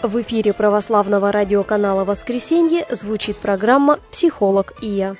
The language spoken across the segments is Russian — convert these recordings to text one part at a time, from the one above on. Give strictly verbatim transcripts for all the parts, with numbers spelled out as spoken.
В эфире православного радиоканала «Воскресенье» звучит программа «Психолог и я».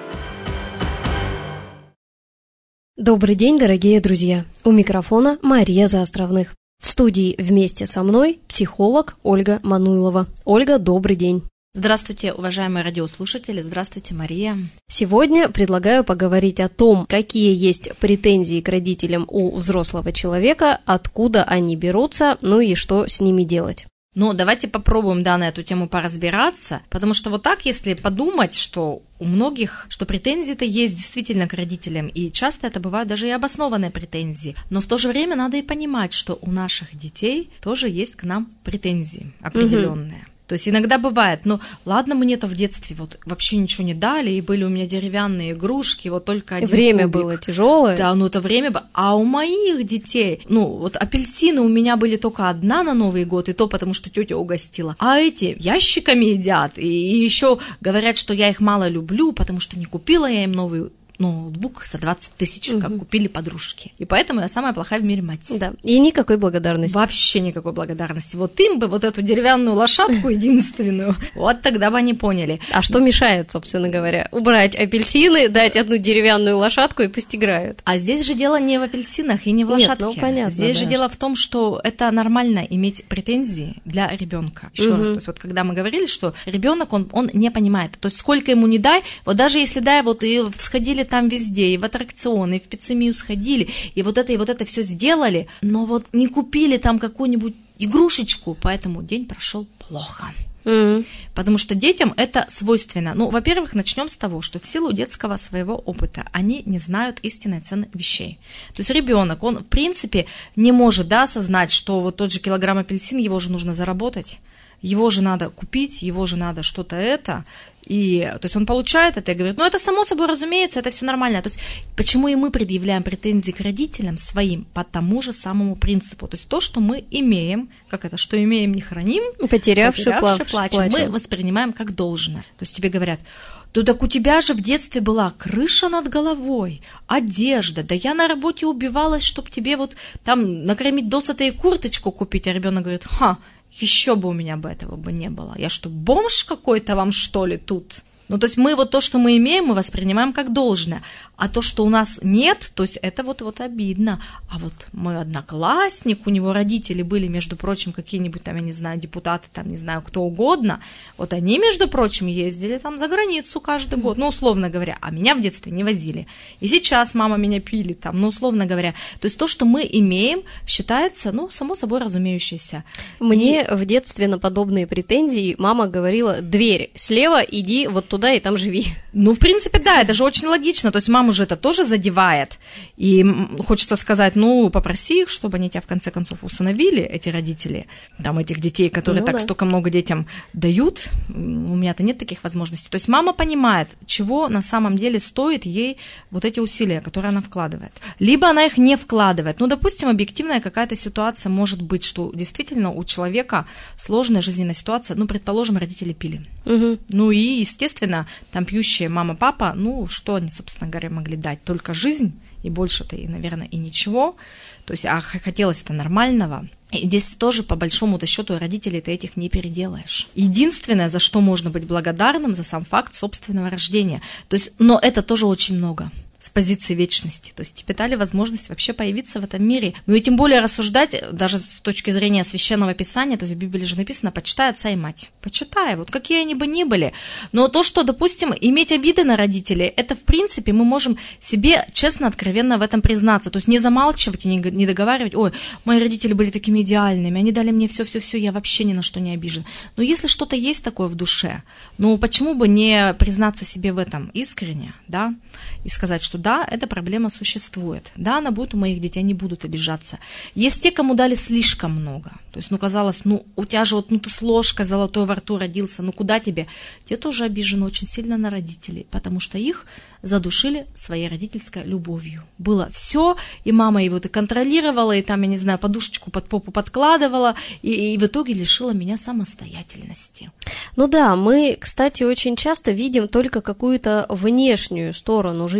Добрый день, дорогие друзья! У микрофона Мария Заостровных. В студии вместе со мной психолог Ольга Мануйлова. Ольга, добрый день! Здравствуйте, уважаемые радиослушатели, здравствуйте, Мария. Сегодня предлагаю поговорить о том, какие есть претензии к родителям у взрослого человека, откуда они берутся, ну и что с ними делать. Ну, давайте попробуем, да, на эту тему поразбираться, потому что вот так, если подумать, что у многих, что претензии-то есть действительно к родителям, и часто это бывают даже и обоснованные претензии, но в то же время надо и понимать, что у наших детей тоже есть к нам претензии определенные. Угу. То есть иногда бывает, ну ладно, мне-то в детстве вот вообще ничего не дали, и были у меня деревянные игрушки, вот только один Время кубик. было тяжелое. Да, ну это время было. А у моих детей, ну вот апельсины у меня были только одна на Новый год, и то потому, что тетя угостила. А эти ящиками едят, и еще говорят, что я их мало люблю, потому что не купила я им новый ноутбук за двадцать тысяч, угу. как купили подружки. И поэтому я самая плохая в мире мать. Да, и никакой благодарности. Вообще никакой благодарности. Вот им бы вот эту деревянную лошадку единственную, вот тогда бы они поняли. А что мешает, собственно говоря? Убрать апельсины, дать одну деревянную лошадку и пусть играют. А здесь же дело не в апельсинах и не в лошадке. Нет, ну понятно. Здесь да. же дело в том, что это нормально иметь претензии для ребенка. Еще угу. раз, то есть вот когда мы говорили, что ребенок он, он не понимает, то есть сколько ему не дай, вот даже если дай, вот и всходили там везде, и в аттракционы, и в пиццемию сходили, и вот это, и вот это все сделали, но вот не купили там какую-нибудь игрушечку, поэтому день прошел плохо. Mm-hmm. Потому что детям это свойственно. Ну, во-первых, начнем с того, что в силу детского своего опыта они не знают истинной цены вещей. То есть ребенок, он в принципе не может, да, осознать, что вот тот же килограмм апельсин, его же нужно заработать, его же надо купить, его же надо что-то это. И, то есть он получает это и говорит, ну это само собой разумеется, это все нормально. То есть почему и мы предъявляем претензии к родителям своим по тому же самому принципу. То есть то, что мы имеем, как это, что имеем, не храним, потерявши, потерявши плачем, плачем, плачем, мы воспринимаем как должное. То есть тебе говорят, да так у тебя же в детстве была крыша над головой, одежда, да я на работе убивалась, чтобы тебе вот там накормить досыта и курточку купить, а ребенок говорит, ха, еще бы у меня бы этого бы не было. Я что, бомж какой-то вам, что ли, тут? Ну, то есть мы вот то, что мы имеем, мы воспринимаем как должное. А то, что у нас нет, то есть это вот, вот обидно. А вот мой одноклассник, у него родители были, между прочим, какие-нибудь там, я не знаю, депутаты, там, не знаю, кто угодно. Вот они, между прочим, ездили там за границу каждый год, ну, условно говоря. А меня в детстве не возили. И сейчас мама меня пилит там, ну, условно говоря. То есть то, что мы имеем, считается, ну, само собой разумеющееся. Мне и... в детстве на подобные претензии мама говорила, дверь слева, иди вот туда и там живи. Ну, в принципе, да, это же очень логично. То есть маму же это тоже задевает. И хочется сказать, ну, попроси их, чтобы они тебя в конце концов усыновили, эти родители, там, этих детей, которые ну, так да. столько много детям дают. У меня-то нет таких возможностей. То есть мама понимает, чего на самом деле стоит ей вот эти усилия, которые она вкладывает. Либо она их не вкладывает. Ну, допустим, объективная какая-то ситуация может быть, что действительно у человека сложная жизненная ситуация. Ну, предположим, родители пили. Угу. Ну, и, естественно, там пьющие мама-папа, ну, что они, собственно говоря, могли дать? Только жизнь, и больше-то, и, наверное, и ничего. То есть, а хотелось-то нормального. И здесь тоже, по большому-то счету, родителей ты этих не переделаешь. Единственное, за что можно быть благодарным, за сам факт собственного рождения. То есть, но это тоже очень много. С позиции вечности, то есть тебе дали возможность вообще появиться в этом мире, ну и тем более рассуждать, даже с точки зрения священного писания, то есть в Библии же написано, почитай отца и мать, почитай, вот какие они бы ни были, но то, что, допустим, иметь обиды на родителей, это в принципе мы можем себе честно, откровенно в этом признаться, то есть не замалчивать и не договаривать, ой, мои родители были такими идеальными, они дали мне все-все-все, я вообще ни на что не обижен, но если что-то есть такое в душе, ну почему бы не признаться себе в этом искренне, да, и сказать, что да, эта проблема существует. Да, она будет у моих детей, они будут обижаться. Есть те, кому дали слишком много. То есть, ну, казалось, ну, у тебя же вот, ну, ты с ложкой золотой во рту родился, ну, куда тебе? Те тоже обижены очень сильно на родителей, потому что их задушили своей родительской любовью. Было все, и мама его и контролировала, и там, я не знаю, подушечку под попу подкладывала, и, и в итоге лишила меня самостоятельности. Ну да, мы, кстати, очень часто видим только какую-то внешнюю сторону жизни человека,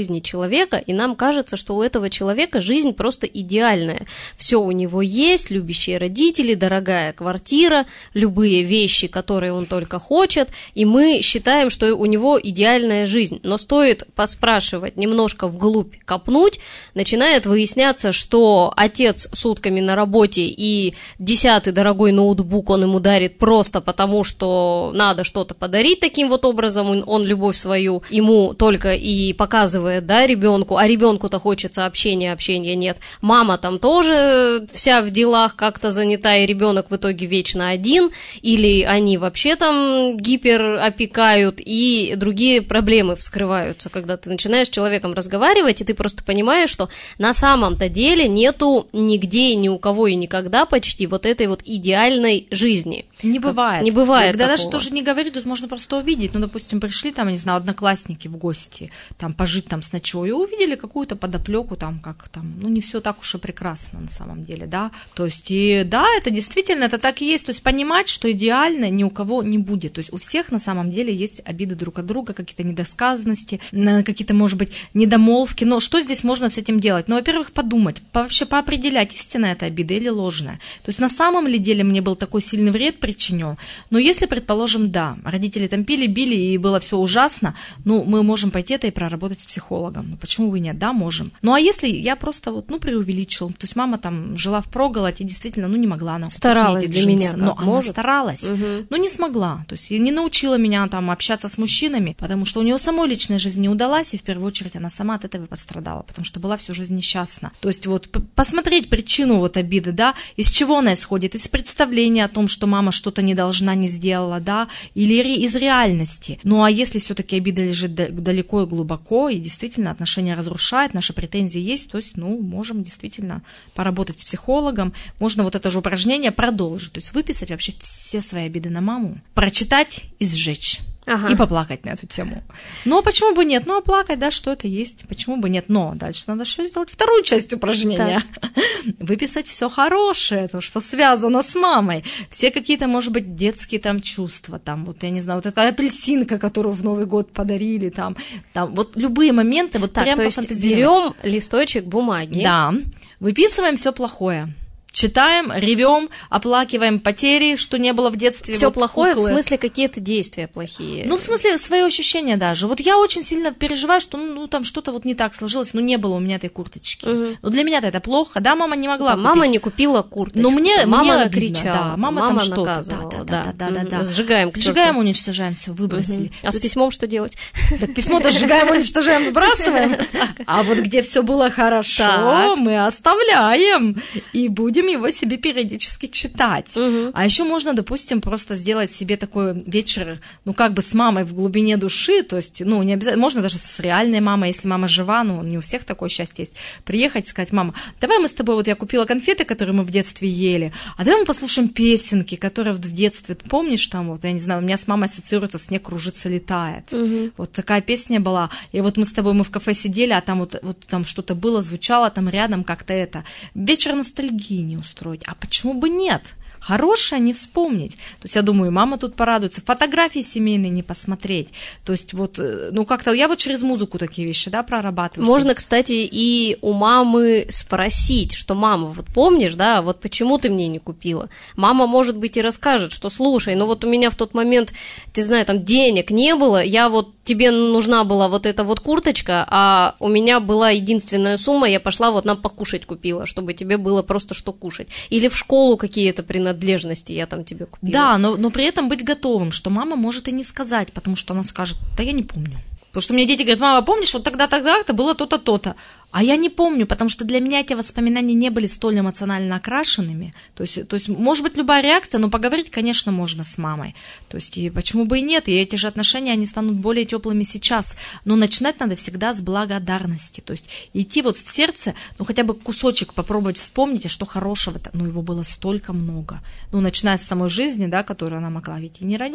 человека, и нам кажется, что у этого человека жизнь просто идеальная. Все у него есть, любящие родители, дорогая квартира, любые вещи, которые он только хочет, и мы считаем, что у него идеальная жизнь. Но стоит поспрашивать, немножко вглубь копнуть, начинает выясняться, что отец сутками на работе и десятый дорогой ноутбук он ему дарит просто потому, что надо что-то подарить таким вот образом, он любовь свою ему только и показывает, да, ребенку, а ребенку-то хочется общения, общения нет. Мама там тоже вся в делах как-то занята, и ребенок в итоге вечно один, или они вообще там гиперопекают, и другие проблемы вскрываются, когда ты начинаешь с человеком разговаривать, и ты просто понимаешь, что на самом-то деле нету нигде и ни у кого и никогда почти вот этой вот идеальной жизни. Не бывает. Не бывает Когда такого. даже тоже не говорю, тут можно просто увидеть. Ну, допустим, пришли там, не знаю, одноклассники в гости, там, пожить там с ночой, и увидели какую-то подоплеку там, как там, ну, не все так уж и прекрасно на самом деле, да. То есть, и да, это действительно, это так и есть. То есть, понимать, что идеально ни у кого не будет. То есть, у всех на самом деле есть обиды друг от друга, какие-то недосказанности, какие-то, может быть, недомолвки. Но что здесь можно с этим делать? Ну, во-первых, подумать, вообще поопределять, истинная это обида или ложная. То есть, на самом ли деле мне был такой сильный вред причинен. Но если, предположим, да, родители там пили, били, и было все ужасно, ну, мы можем пойти это и проработать с психологом. Ну, почему бы и нет? Да, можем. Ну, а если я просто вот, ну, преувеличил, то есть мама там жила впроголодь и действительно, ну, не могла она старалась для меня, но как она может. старалась, угу. но не смогла, то есть не научила меня там общаться с мужчинами, потому что у нее самой личная жизнь не удалась, и в первую очередь она сама от этого пострадала, потому что была всю жизнь несчастна. То есть вот посмотреть причину вот обиды, да, из чего она исходит, из представления о том, что мама что-то не должна, не сделала, да, или из реальности. Ну, а если все-таки обида лежит далеко и глубоко, и действительно отношения разрушает, наши претензии есть, то есть, ну, можем действительно поработать с психологом, можно вот это же упражнение продолжить, то есть выписать вообще все свои обиды на маму, прочитать и сжечь. Ага. И поплакать на эту тему. Но почему бы нет? Ну, а плакать, да, что это есть, почему бы нет? Но дальше надо что сделать? Вторую часть упражнения. Выписать все хорошее, то, что связано с мамой. Все какие-то, может быть, детские там чувства, там, вот, я не знаю, вот эта апельсинка, которую в Новый год подарили, там, там, вот любые моменты, вот так, прям то есть берем листочек бумаги. Да, выписываем все плохое. Читаем, ревем, оплакиваем потери, что не было в детстве. Все вот плохое, куклы. В смысле какие-то действия плохие? Ну, в смысле, свои ощущения даже. Вот я очень сильно переживаю, что ну, там что-то вот не так сложилось, ну, не было у меня этой курточки. Угу. Ну, для меня-то это плохо, да, мама не могла да, купить. Мама не купила курточку. Но мне, да, мама мне накричала, да, мама, мама там наказывала. что-то. Да, да, да, да, да, да. Сжигаем. Сжигаем, уничтожаем, все, выбросили. Угу. А с письмом что делать? Так письмо-то сжигаем, уничтожаем, выбрасываем. А вот где все было хорошо, мы оставляем и будем его себе периодически читать. Угу. А еще можно, допустим, просто сделать себе такой вечер, ну, как бы с мамой в глубине души, то есть, ну, не обязательно, можно даже с реальной мамой, если мама жива, ну, не у всех такое счастье есть, приехать и сказать: мама, давай мы с тобой, вот я купила конфеты, которые мы в детстве ели, а давай мы послушаем песенки, которые в детстве, помнишь, там, вот, я не знаю, у меня с мамой ассоциируется «Снег кружится, летает». Угу. Вот такая песня была, и вот мы с тобой, мы в кафе сидели, а там вот, вот там что-то было, звучало там рядом как-то это. Вечер ностальгии не устроить, а почему бы нет? Хорошее не вспомнить. То есть я думаю, мама тут порадуется. Фотографии семейные не посмотреть. То есть вот, ну как-то я вот через музыку такие вещи, да, прорабатываю. Можно, что... кстати, и у мамы спросить, что мама, вот помнишь, да, вот почему ты мне не купила? Мама, может быть, и расскажет, что слушай, ну вот у меня в тот момент, ты знаешь, там денег не было, я вот, тебе нужна была вот эта вот курточка, а у меня была единственная сумма, я пошла вот нам покушать купила, чтобы тебе было просто что кушать. Или в школу какие-то принадлежности я там тебе купила. Да, но, но при этом быть готовым, что мама может и не сказать, потому что она скажет: да я не помню. Потому что мне дети говорят: мама, помнишь, вот тогда, тогда-то было то-то, то-то. А я не помню, потому что для меня эти воспоминания не были столь эмоционально окрашенными. То есть, то есть, может быть, любая реакция, но поговорить, конечно, можно с мамой. То есть, и почему бы и нет, и эти же отношения, они станут более теплыми сейчас. Но начинать надо всегда с благодарности. То есть, идти вот в сердце, ну, хотя бы кусочек попробовать вспомнить, а что хорошего-то, ну, его было столько много. Ну, начиная с самой жизни, да, которую она могла ведь и не родить.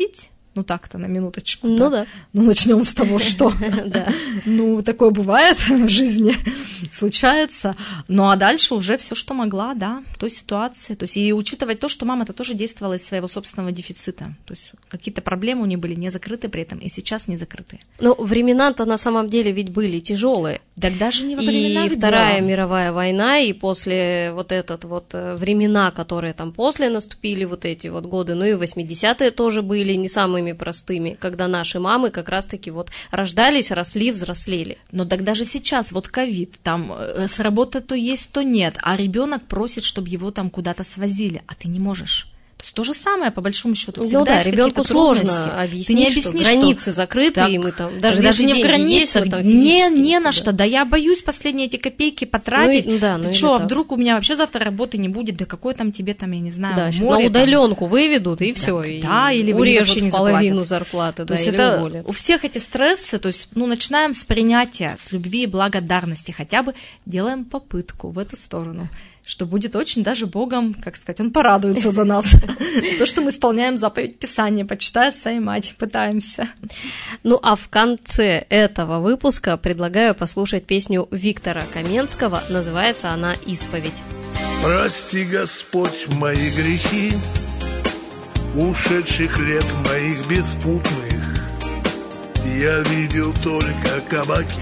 Ну так-то, на минуточку. Ну да. Ну начнем с того, что ну такое бывает в жизни, случается. Ну а дальше уже все, что могла, да, в той ситуации. То есть и учитывать то, что мама-то тоже действовала из своего собственного дефицита. То есть какие-то проблемы у нее были не закрыты при этом, и сейчас не закрыты. Но времена-то на самом деле ведь были тяжелые. Так даже не во временах И Вторая дело. мировая война, и после вот этот вот времена, которые там после наступили, вот эти вот годы, ну и восьмидесятые тоже были не самыми простыми, когда наши мамы как раз-таки вот рождались, росли, взрослели. Но так даже сейчас, вот ковид, там с работы то есть, то нет, а ребенок просит, чтобы его там куда-то свозили, а ты не можешь. То есть то же самое, по большому счету. Ну да, ребенку сложно объяснить, ты не объяснишь, что границы что... закрыты, так, и мы там, даже, даже не в границах, есть, не, не на да. что, да я боюсь последние эти копейки потратить, ну, и, да, ну, ты что, а вдруг у меня вообще завтра работы не будет, да какой там тебе там, я не знаю, да, море, на удаленку там... выведут, и все, да, да, или урежут не половину зарплаты, то да, есть или это уволят. У всех эти стрессы, то есть, ну, начинаем с принятия, с любви и благодарности, хотя бы делаем попытку в эту сторону, что будет очень даже Богом, как сказать, Он порадуется за нас, за то, что мы исполняем заповедь Писания, почитай отца и мать, пытаемся. Ну, а в конце этого выпуска предлагаю послушать песню Виктора Каменского, называется она «Исповедь». Прости, Господь, мои грехи, ушедших лет моих беспутных, я видел только кабаки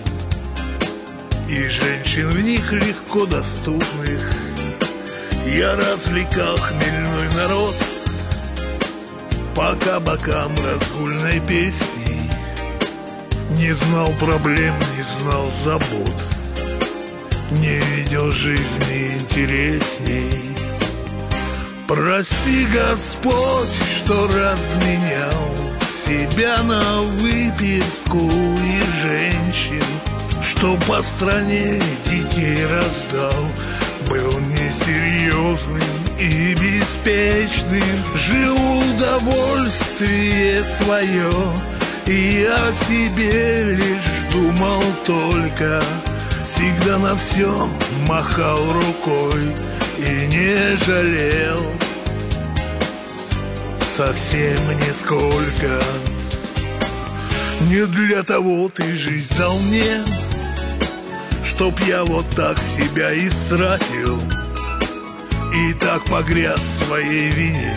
и женщин в них легко доступных. Я развлекал хмельной народ по кабакам разгульной песней. Не знал проблем, не знал забот, не видел жизни интересней. Прости, Господь, что разменял себя на выпивку и женщин, что по стране детей раздал, был несерьезным и беспечным, жил в удовольствие свое, и о себе лишь думал только, всегда на все махал рукой и не жалел совсем нисколько. Не для того ты жизнь дал мне, чтоб я вот так себя истратил и так погряз в своей вине,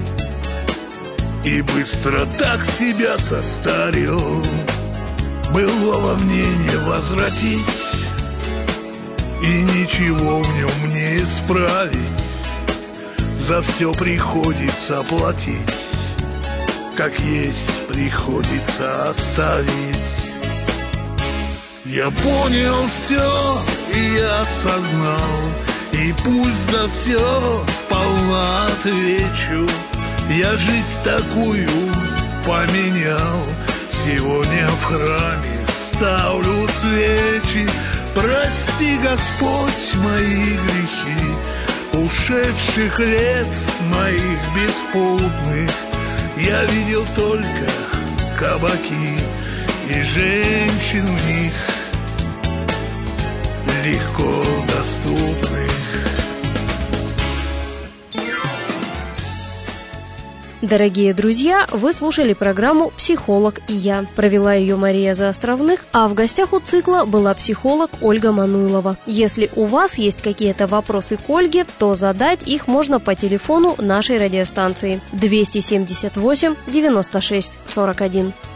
и быстро так себя состарил. Было во мне не возвратить, и ничего в нем не исправить. За все приходится платить, как есть приходится оставить. Я понял все, и я осознал, и пусть за все сполна отвечу. Я жизнь такую поменял, сегодня в храме ставлю свечи. Прости, Господь, мои грехи, ушедших лет моих беспутных. Я видел только кабаки и женщин в них легко доступных. Дорогие друзья, вы слушали программу «Психолог и я». Провела ее Мария Заостровных, а в гостях у цикла была психолог Ольга Мануйлова. Если у вас есть какие-то вопросы к Ольге, то задать их можно по телефону нашей радиостанции двести семьдесят восемь девяносто шесть сорок один.